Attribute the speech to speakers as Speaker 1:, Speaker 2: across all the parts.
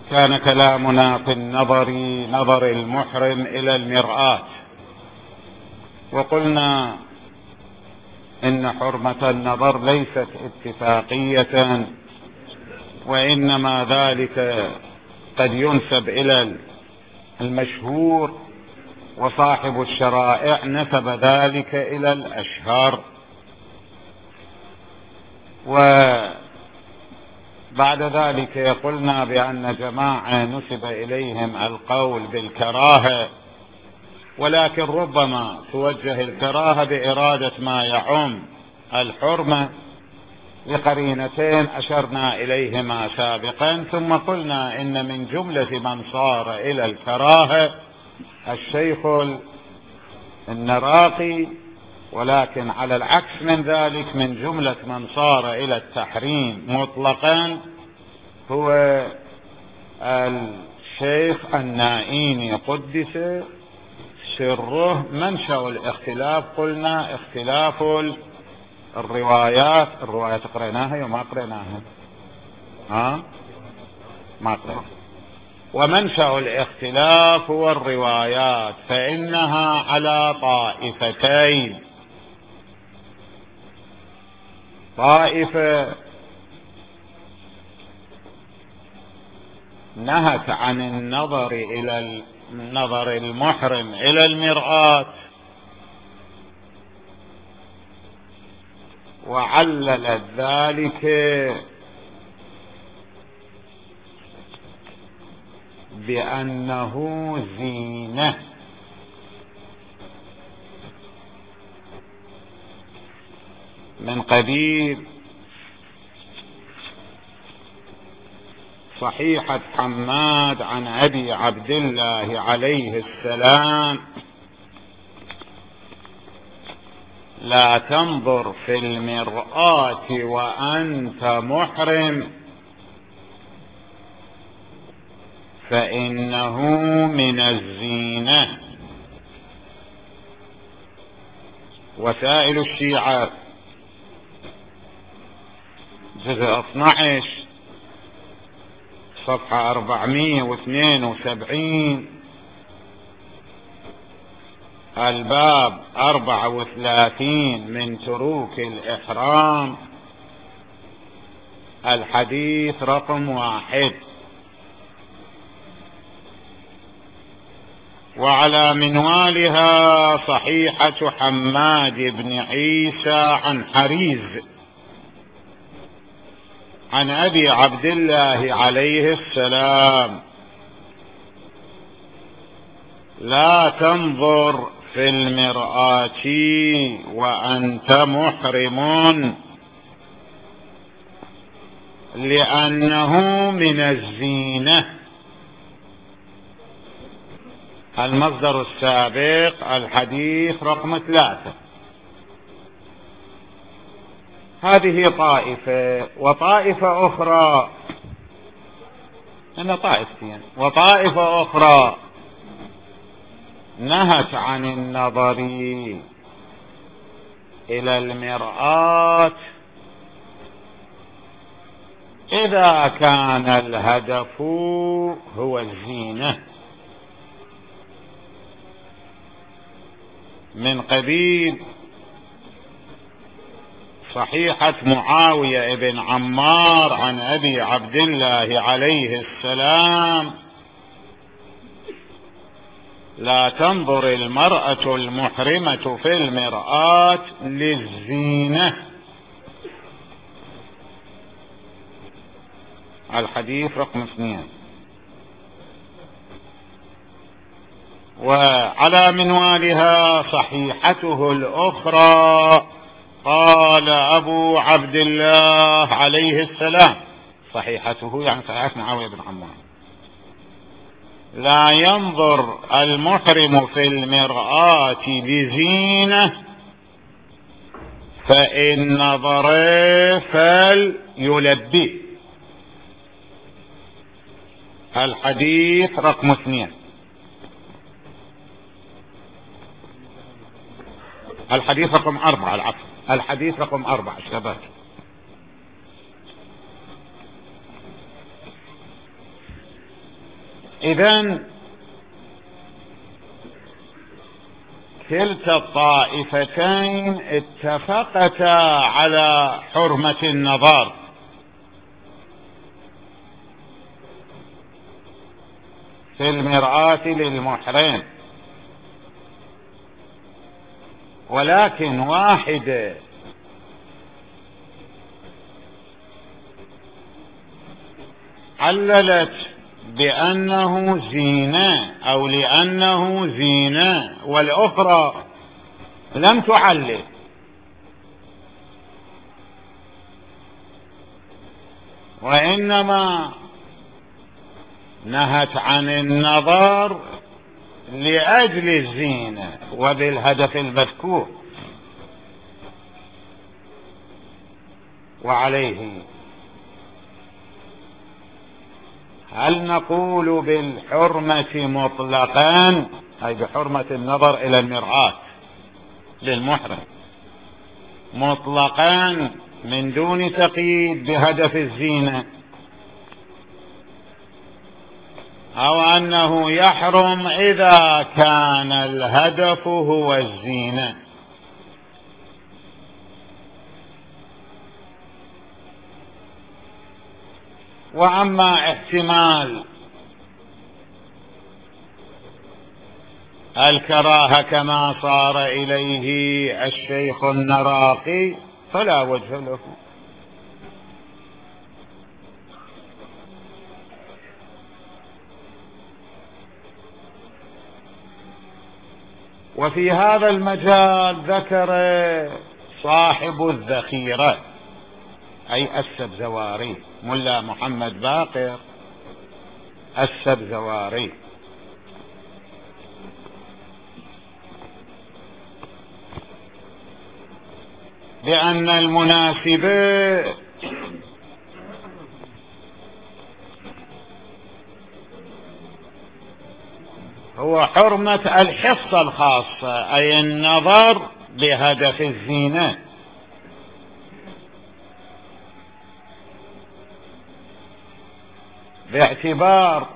Speaker 1: كان كلامنا في نظر المحرم إلى المرآة، وقلنا إن حرمة النظر ليست اتفاقية، وإنما ذلك قد ينسب إلى المشهور، وصاحب الشرائع نسب ذلك إلى الأشهر. وبعد ذلك قلنا بأن جماعة نسب إليهم القول بالكراهة، ولكن ربما توجه الكراهة بإرادة ما يعم الحرمة لقرينتين أشرنا إليهما سابقا. ثم قلنا إن من جملة من صار إلى الكراهة الشيخ النراقي، ولكن على العكس من ذلك من جملة من صار إلى التحريم مطلقا هو الشيخ النائيني قدس سره. منشأ الاختلاف قلنا اختلاف الروايات قرأناها يوم ما قرأناها ما قرأناها. ومنشأ الاختلاف هو الروايات، فإنها على طائفتين: طائفة نهت عن النظر إلى النظر المحرم إلى المرآة، وعللت ذلك بأنه زينة، من قبيل صحيحة حماد عن أبي عبد الله عليه السلام: لا تنظر في المرآة وأنت محرم فإنه من الزينة. وسائل الشيعة جزء 12 صفحة 472، الباب 34 من تروك الإحرام، الحديث رقم 1. وعلى منوالها صحيحة حماد بن عيسى عن حريز عن أبي عبد الله عليه السلام: لا تنظر في المرآة وأنت محرم لأنه من الزينة. المصدر السابق الحديث رقم 3. هذه طائفة، وطائفة أخرى أنا طائفتين، وطائفة أخرى نهت عن النظر إلى المرآة إذا كان الهدف هو الزينة، من قبيل صحيحة معاوية بن عمار عن أبي عبد الله عليه السلام: لا تنظر المرأة المحرمة في المرآة للزينة. الحديث رقم 2. وعلى منوالها صحيحته الأخرى قال أبو عبد الله عليه السلام، صحيحته يعني صحيحة معاوية بن عمار: لا ينظر المحرم في المرآة لزينة فإن نظر فليلبي. الحديث رقم 2. الحديث رقم 4. العفو، الحديث رقم 4 شباب. إذن كلتا الطائفتين اتفقتا على حرمة النظر، في المرآة للمحرم، ولكن واحدة عللت بأنه زينة أو لأنه زينة، والأخرى لم تعلل، وإنما نهت عن النظر لأجل الزينة وبالهدف المذكور. وعليه هل نقول بالحرمة مطلقا، أي بحرمة النظر إلى المرآة للمحرم مطلقا من دون تقييد بهدف الزينة، أو أنه يحرم إذا كان الهدف هو الزينة؟ وأما احتمال الكراهة كما صار إليه الشيخ النراقي فلا وجه له. وفي هذا المجال ذكر صاحب الذخيرة أي السبزواري، ملا محمد باقر السبزواري، بأن المناسب هو حرمة الحصة الخاصة، أي النظر بهدف الزينة، باعتبار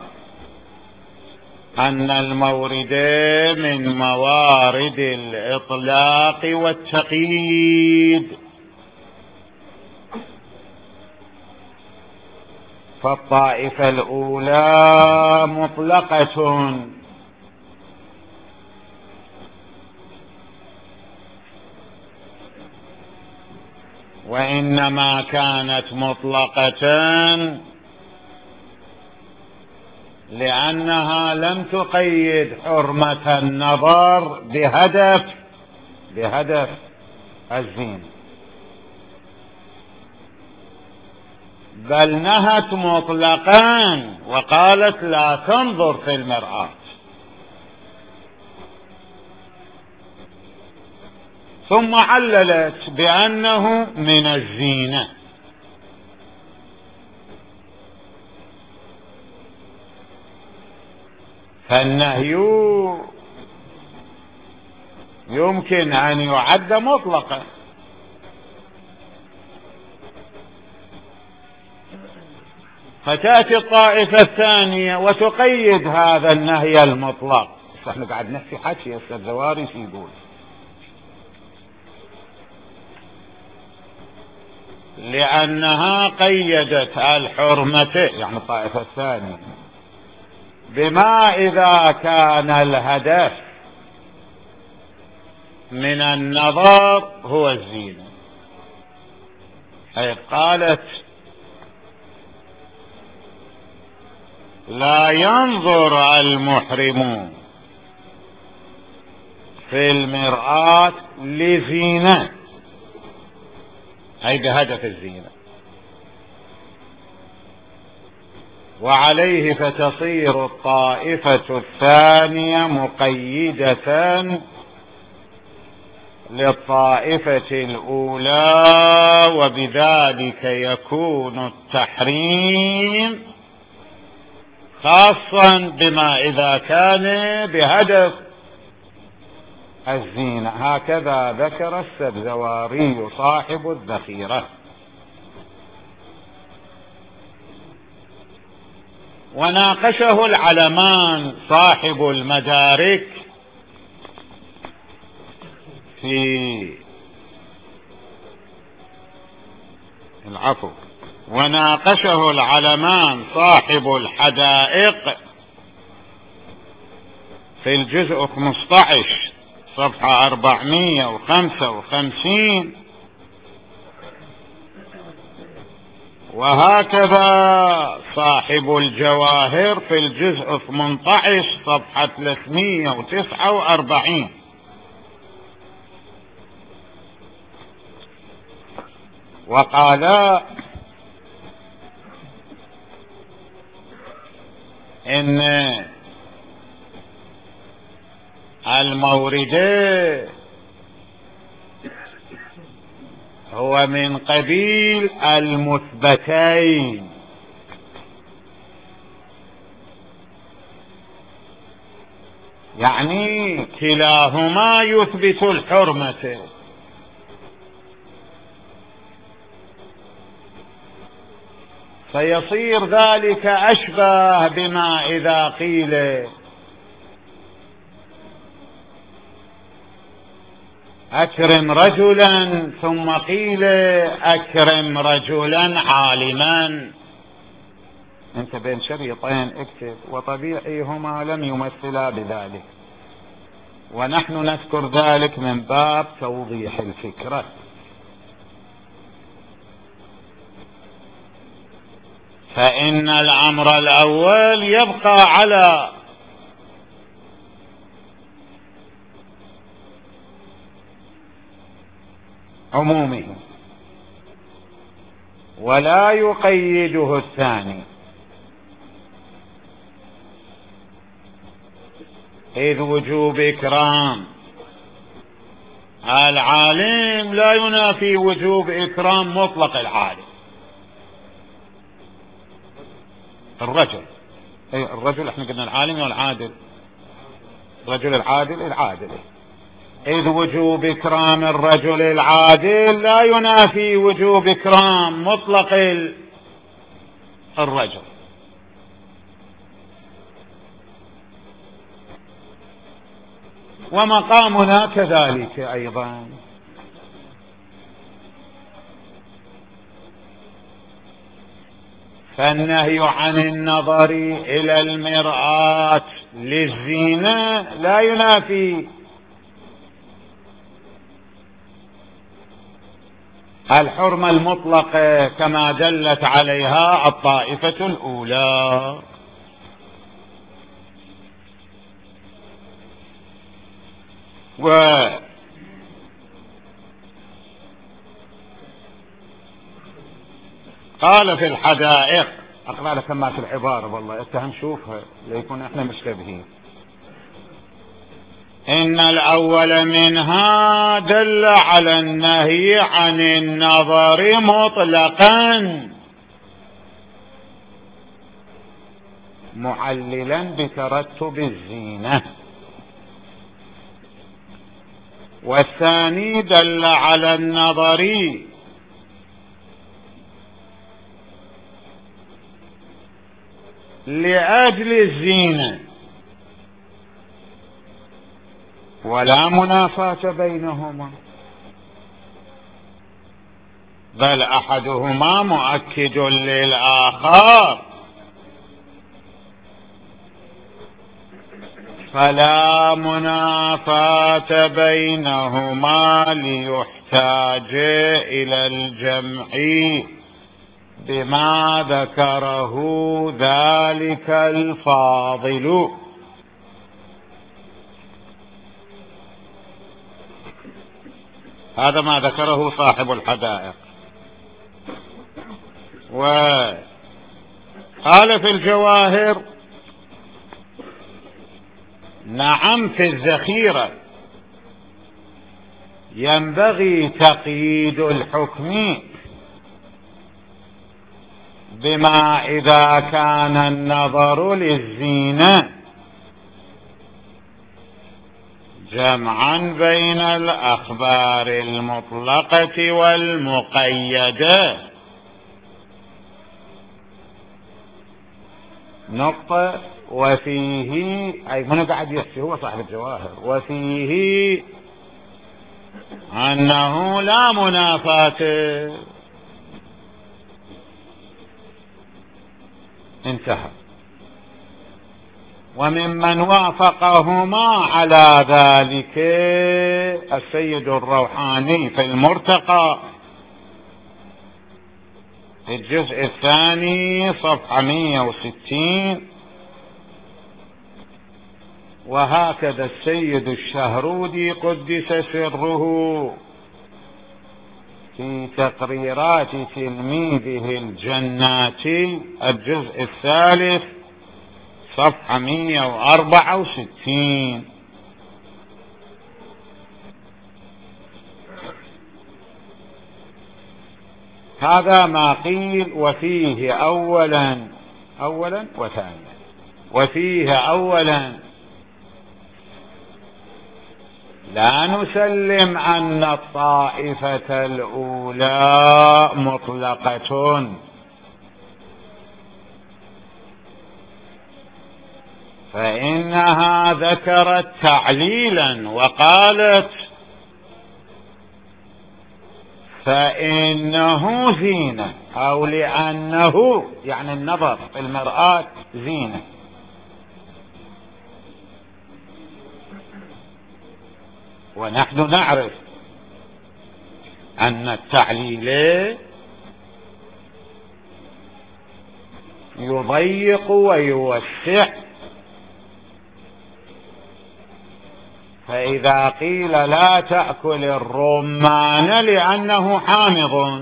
Speaker 1: أن المورد من موارد الإطلاق والتقييد، فالطائفة الأولى مطلقة، وإنما كانت مطلقة لأنها لم تقيد حرمة النظر بهدف الزينة، بل نهت مطلقا وقالت لا تنظر في المرآة، ثم عللت بأنه من الزينة. فالنهي يمكن أن يعد مطلقا، فتأتي الطائفة الثانية وتقيد هذا النهي المطلق. احنا قاعد نحكي حكي السبزواري شو يقول، لأنها قيدت الحرمة، يعني الطائفة الثانية، بما إذا كان الهدف من النظر هو الزينة، أي قالت لا ينظر المحرم في المرآة لزينة، أي بهدف الزينة. وعليه فتصير الطائفة الثانية مقيدة للطائفة الأولى، وبذلك يكون التحريم خاصا بما إذا كان بهدف الزينة. هكذا ذكر السبزواري صاحب الذخيرة. وناقشه العلمان صاحب المدارك وناقشه العلمان صاحب الحدائق في الجزء 15 صفحة 455، وهكذا صاحب الجواهر في الجزء 18 صفحة 349. وقال إن المورد هو من قبيل المثبتين، يعني كلاهما يثبت الحرمة، فيصير ذلك أشبه بما إذا قيل أكرم رجلا ثم قيل أكرم رجلا عالما. أنت بين شريطين اكتب، وطبيعي هما لم يمثلا بذلك، ونحن نذكر ذلك من باب توضيح الفكرة. فإن الأمر الأول يبقى على عمومه ولا يقيده الثاني، إذ وجوب إكرام العالم لا ينافي وجوب إكرام مطلق العالم. الرجل احنا قلنا العالم والعادل، الرجل العادل، إذ وجوب إكرام الرجل العادل لا ينافي وجوب إكرام مطلق الرجل. ومقامنا كذلك أيضا، فالنهي عن النظر إلى المرآة للزينة لا ينافي الحرمة المطلقة كما دلت عليها الطائفة الأولى. وقال في الحدائق، أقرأ لك ما في العبارة والله اتهم شوفها ليكون احنا مشتبهين. إن الأول منها دل على النهي عن النظر مطلقا معللا بترتب الزينة، والثاني دل على النظر لأجل الزينة، ولا منافاة بينهما، بل أحدهما مؤكد للآخر، فلا منافاة بينهما ليحتاج إلى الجمع بما ذكره ذلك الفاضل. هذا ما ذكره صاحب الحدائق. وقال في الجواهر: نعم، في الذخيرة ينبغي تقييد الحكم بما إذا كان النظر للزينة جمعا بين الأخبار المطلقة والمقيدة نقطة. وفيه، أي من قاعد يحكي هو صاحب الجواهر، وفيه أنه لا منافاة. انتهى. وممن وافقهما على ذلك السيد الروحاني في المرتقى في الجزء الثاني صفحة 160، وهكذا السيد الشهرودي قدس سره في تقريرات تلميذه الجناتي الجزء الثالث صفحة 164. هذا ما قيل. وفيه أولا وثانيا. وفيه أولا لا نسلم أن الطائفة الأولى مطلقة، فإنها ذكرت تعليلا وقالت فإنه زينة، أو لأنه يعني النظر في المرآة زينة. ونحن نعرف أن التعليل يضيق ويوسع. فإذا قيل لا تأكل الرمان لأنه حامض،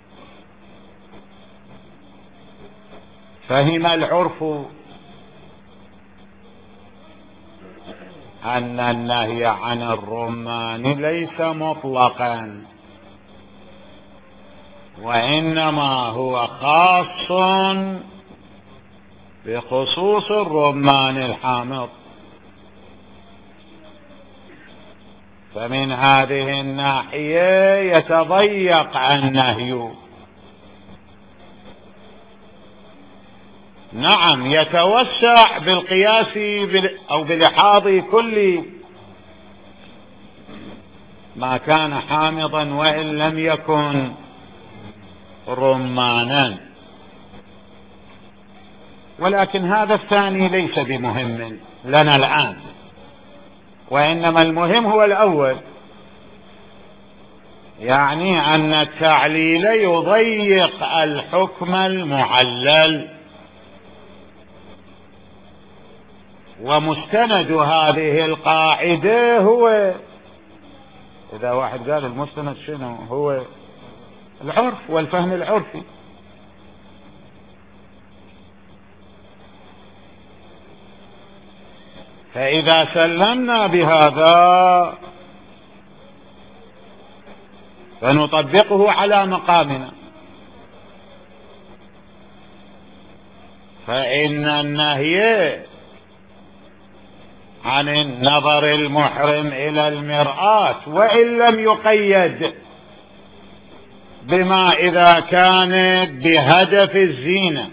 Speaker 1: فهم العرف أن النهي عن الرمان ليس مطلقا، وإنما هو خاص بخصوص الرمان الحامض. فمن هذه الناحية يتضيق النهي. نعم، يتوسع بالقياس أو بلحاظ كل ما كان حامضا وإن لم يكن رمانا، ولكن هذا الثاني ليس بمهم لنا الآن، وإنما المهم هو الأول، يعني أن التعليل يضيق الحكم المعلل. ومستند هذه القاعدة هو، إذا واحد قال المستند شنو هو؟ العرف والفهم العرفي. فإذا سلمنا بهذا فنطبقه على مقامنا، فإن النهي عن النظر المحرم إلى المرآة وإن لم يقيد بما إذا كان بهدف الزينة،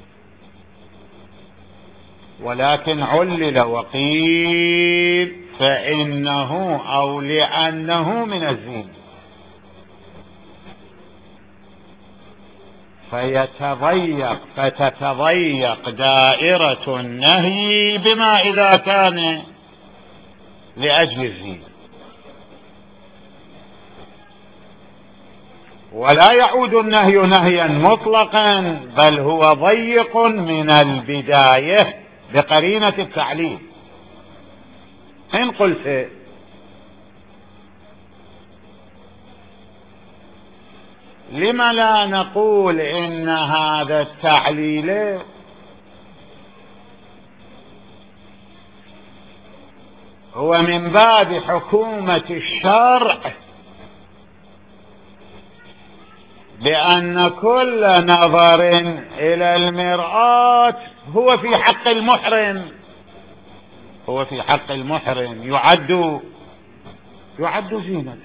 Speaker 1: ولكن علل وقيل فإنه أو لأنه من الزينة، فتتضيق دائرة النهي بما إذا كان لأجل الزينة، ولا يعود النهي نهيا مطلقا، بل هو ضيق من البداية بقرينة التعليل. إن قلت لم لا نقول إن هذا التعليل هو من باب حكومة الشرع، بأن كل نظر إلى المرآة هو في حق المحرم، هو في حق المحرم يعد زينة،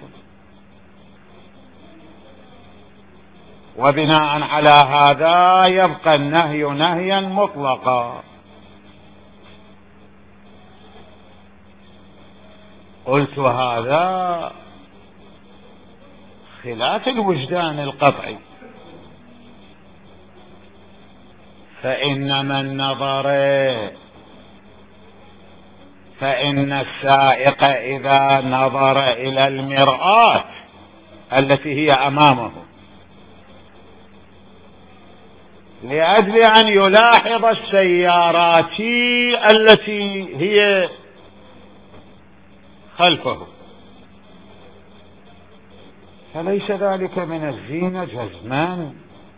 Speaker 1: وبناء على هذا يبقى النهي نهيا مطلقا. قلت هذا خلاف الوجدان القطعي، فإن من نظر، فإن السائق إذا نظر إلى المرآة التي هي أمامه لأجل أن يلاحظ السيارات التي هي خلفه، فليس ذلك من الزينة جزما.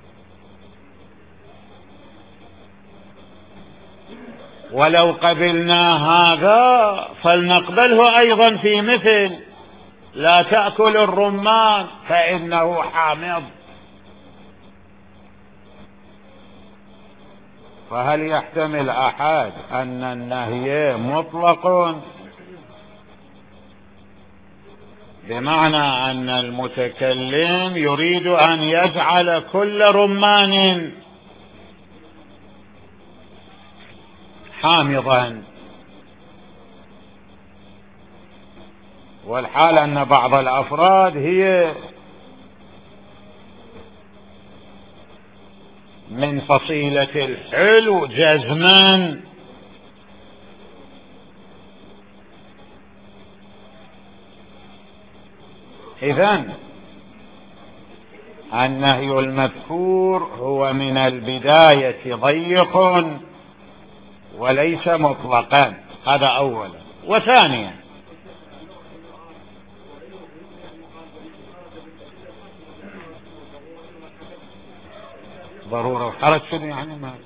Speaker 1: ولو قبلنا هذا فلنقبله أيضا في مثل لا تأكل الرمان فإنه حامض. فهل يحتمل أحد أن النهي مطلق بمعنى أن المتكلم يريد أن يجعل كل رمان حامضا، والحال أن بعض الأفراد هي من فصيلة الحلو جزما؟ إذن النهي المذكور هو من البداية ضيق وليس مطلقا، هذا أولا. وثانيا ضرورة وحرج شنو يعني؟ ما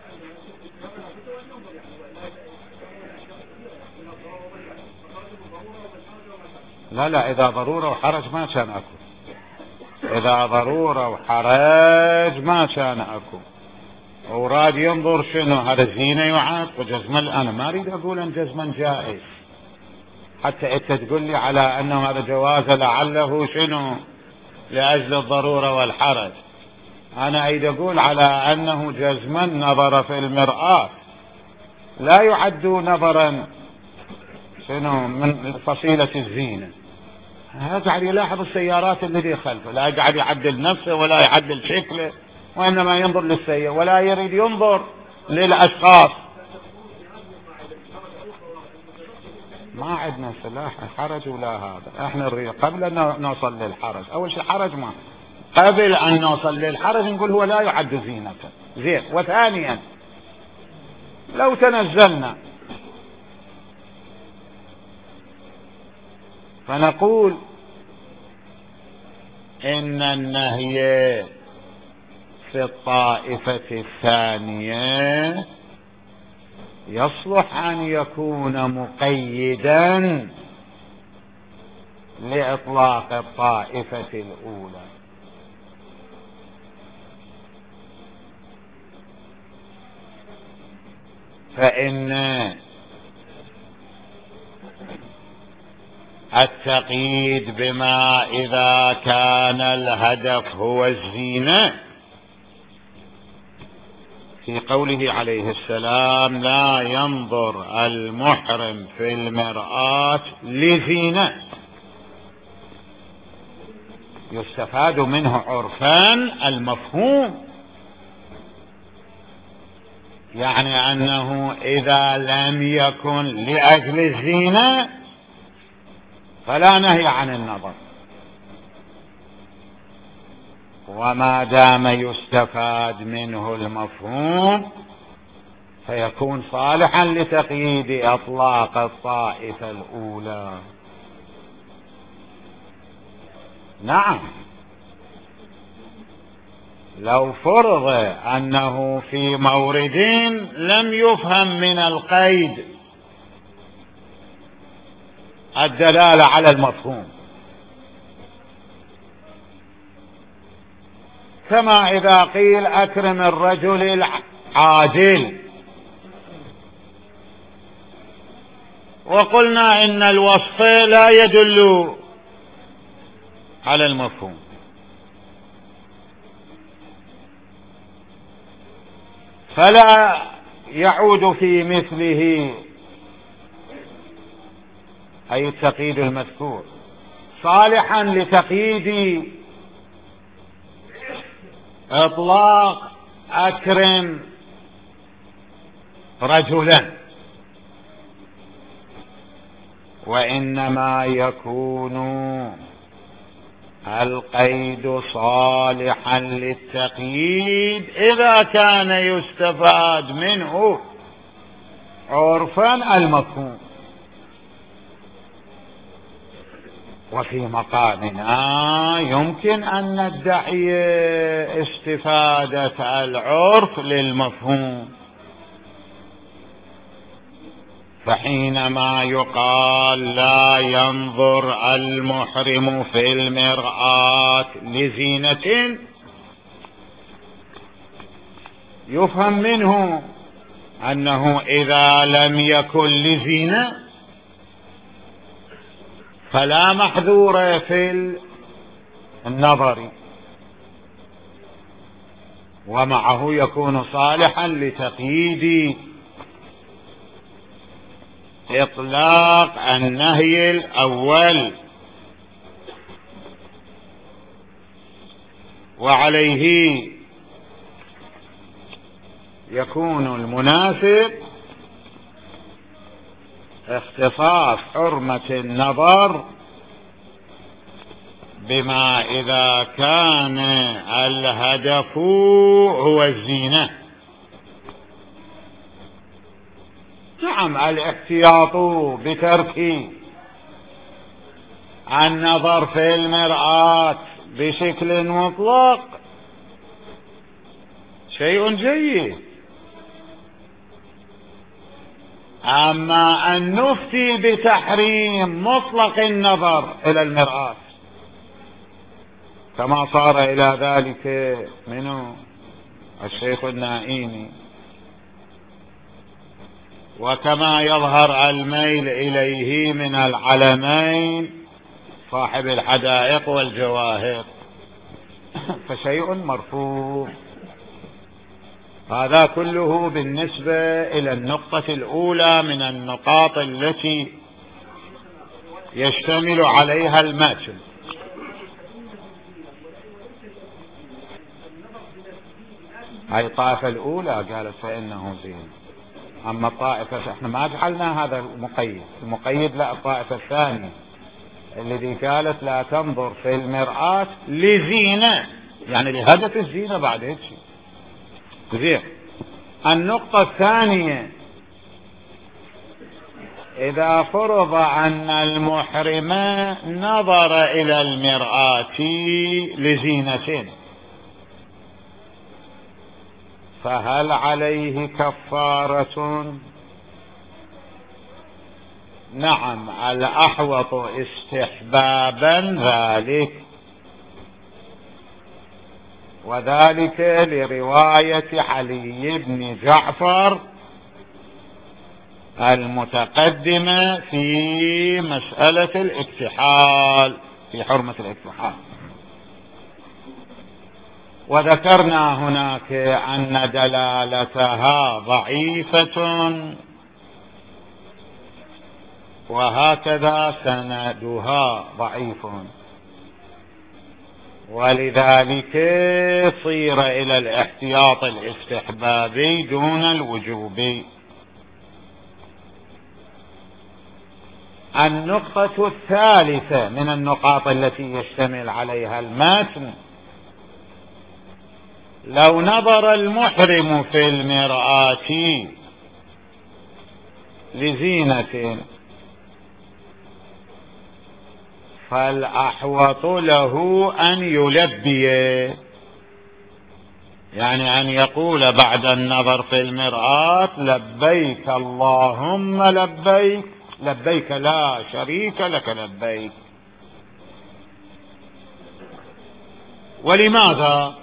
Speaker 1: لا إذا ضرورة وحرج ما كان أكو، إذا ضرورة وحرج ما كان أكو. وراد ينظر شنو هذا الزينة يعاد وجزما. أنا ما أريد أقول أن جزما جائز حتى أنت تقول لي على أنه هذا جواز لعله شنو لأجل الضرورة والحرج. أنا أريد أقول على أنه جزما نظر في المرآة لا يعد نظرا شنو من فصيلة الزينة. قاعد يلاحظ السيارات التي خلفه، لا قاعد يعدل نفسه ولا يعدل شكله، وإنما ينظر للسيارة ولا يريد ينظر للأشخاص. ما عندنا سلاح حرج ولا هذا. احنا نريد قبل أن نوصل للحرج، أول شيء حرج ما قبل أن نوصل للحرج نقول هو لا يعد زينة زين. وثانيا لو تنزلنا فنقول إن النهي في الطائفة الثانية يصلح أن يكون مقيدا لإطلاق الطائفة الأولى، فإن التقييد بما إذا كان الهدف هو الزينة في قوله عليه السلام لا ينظر المحرم في المرآة لزينة، يستفاد منه عرفا المفهوم، يعني أنه إذا لم يكن لأجل الزينة فلا نهي عن النظر، وما دام يستفاد منه المفهوم فيكون صالحا لتقييد إطلاق الطائفة الأولى. نعم، لو فرض أنه في مورد لم يفهم من القيد الدلالة على المفهوم، كما إذا قيل أكرم الرجل العاجل وقلنا إن الوصف لا يدل على المفهوم، فلا يعود في مثله أي التقييد المذكور، صالحا لتقييد إطلاق أكرم رجلا، وإنما يكون القيد صالحا للتقييد إذا كان يستفاد منه عرفا المفهوم. وفي مقامنا يمكن أن ندعي استفادة العرف للمفهوم، فحينما يقال لا ينظر المحرم في المرآة لزينة يفهم منه أنه إذا لم يكن لزينة فلا محذور في النظر، ومعه يكون صالحا لتقييد إطلاق النهي الأول. وعليه يكون المناسب اختصاص حرمة النظر بما إذا كان الهدف هو الزينة. نعم، الاحتياط بترك النظر في المرآة بشكل مطلق شيء جيد، أما أن نفتي بتحريم مطلق النظر إلى المرآة كما صار إلى ذلك منه الشيخ النائيني، وكما يظهر الميل إليه من العلمين صاحب الحدائق والجواهر، فشيء مرفوض. هذا كله بالنسبة إلى النقطة الأولى من النقاط التي يشتمل عليها المتن. هاي الطائفة الأولى قالت فإنه زين، أما الطائفة احنا ما جعلنا هذا المقيد لا، الطائفة الثانية الذي قالت لا تنظر في المرآة لزينة، يعني لهدف الزينة بعد هيك زين. النقطة الثانية، إذا فرض أن المحرم نظر إلى المرآة لزينة فهل عليه كفارة؟ نعم، الأحوط استحبابا ذلك، وذلك لرواية علي بن جعفر المتقدمة في مسألة الاكتحال، في حرمة الاكتحال. وذكرنا هناك أن دلالتها ضعيفة، وهكذا سندها ضعيف، ولذلك صير إلى الاحتياط الاستحبابي دون الوجوبي. النقطة الثالثة من النقاط التي يشتمل عليها المتن، لو نظر المحرم في المرآة لزينة فالأحوط له أن يلبي، يعني أن يقول بعد النظر في المرآة لبيك اللهم لبيك، لبيك لا شريك لك لبيك. ولماذا؟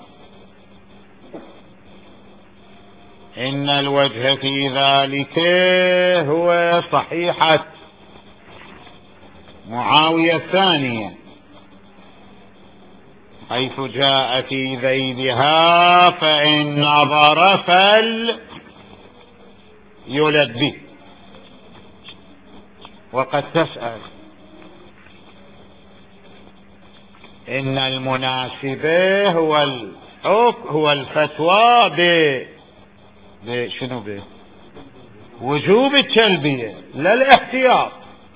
Speaker 1: إن الوجه في ذلك هو صحيحة معاوية الثانية، حيث جاء في ذيلها فإن نظر فليلبي. وقد تسأل إن المناسبة هو الفتوى شنو وجوب التلبية لا الاحتياط،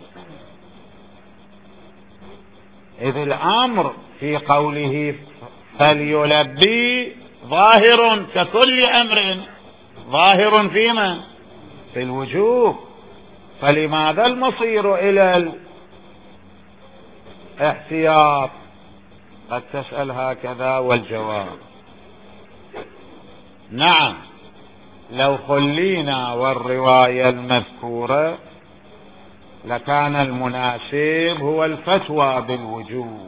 Speaker 1: إذ الأمر في قوله فليلبي ظاهر ككل أمر ظاهر فيما في الوجوب، فلماذا المصير إلى الاحتياط؟ قد تسأل هكذا، والجواب نعم، لو خلينا والرواية المذكورة لكان المناسب هو الفتوى بالوجوب،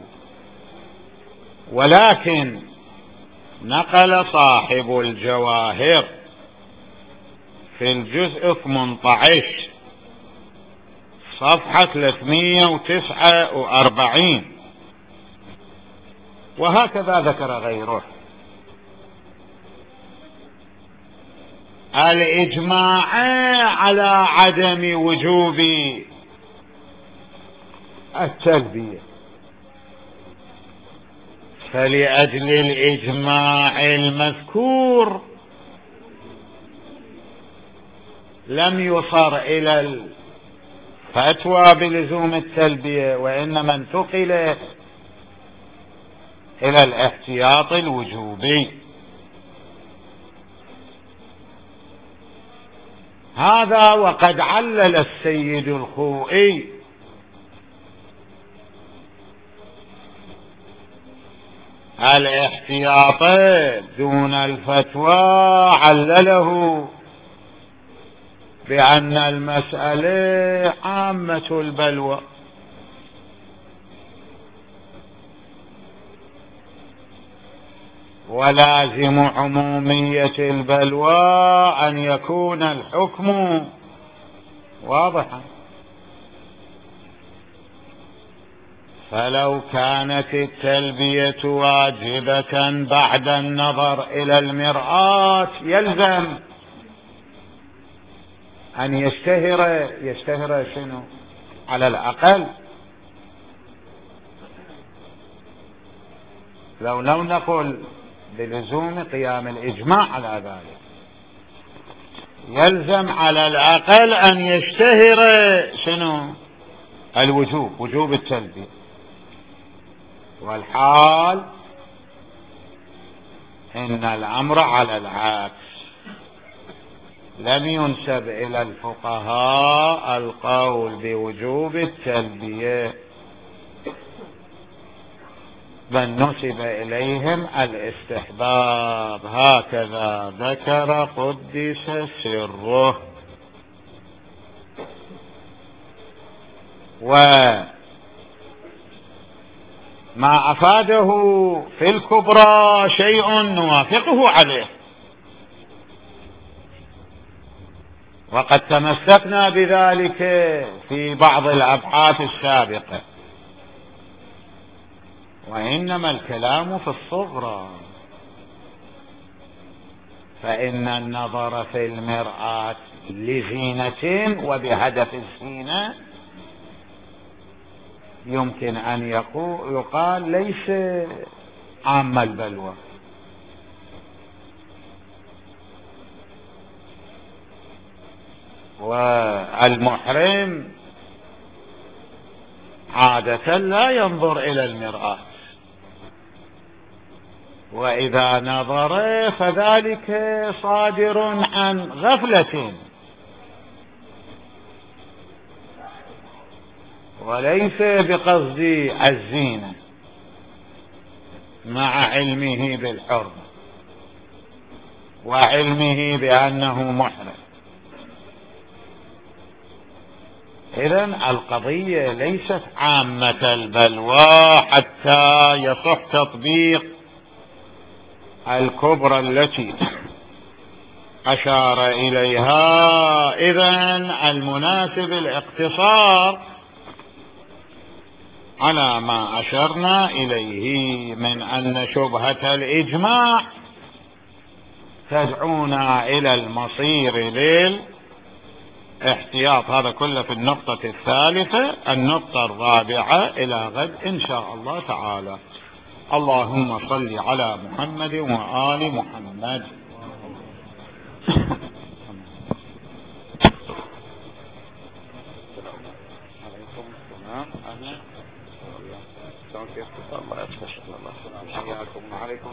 Speaker 1: ولكن نقل صاحب الجواهر في الجزء 18 صفحة 349 وهكذا ذكر غيره الإجماع على عدم وجوب التلبية، فلأجل الإجماع المذكور لم يصر إلى الفتوى بلزوم التلبية، وإنما انتقل إلى الاحتياط الوجوبي. هذا وقد علل السيد الخوئي الاحتياط دون الفتوى، علله بأن المسألة عامة البلوى، ولازم عمومية البلوى أن يكون الحكم واضحا، فلو كانت التلبية واجبة بعد النظر إلى المرآة يلزم أن يشتهر شنو على الأقل، لو نقول بلزوم قيام الإجماع على ذلك، يلزم على الأقل أن يشتهر شنو وجوب التلبية، والحال إن الأمر على العكس، لم ينسب إلى الفقهاء القول بوجوب التلبية، بل نسب إليهم الاستحباب، هكذا ذكر قدس سره. وما أفاده في الكبرى شيء نوافقه عليه، وقد تمسكنا بذلك في بعض الأبحاث السابقة، وإنما الكلام في الصغرى، فإن النظر في المرآة لزينة وبهدف الزينة يمكن أن يقال ليس عام البلوى، والمحرم عادة لا ينظر إلى المرآة، وإذا نظر فذلك صادر عن غفلة وليس بقصد الزينة، مع علمه بالحرمة وعلمه بأنه محرم. إذن القضية ليست عامة البلوى حتى يصح تطبيق الكبرى التي أشار إليها. إذن المناسب الاقتصار على ما أشرنا إليه من أن شبهة الإجماع تدعونا إلى المصير للاحتياط. هذا كله في النقطة الثالثة. النقطة الرابعة إلى غد إن شاء الله تعالى. اللهم صل على محمد وآل محمد. الله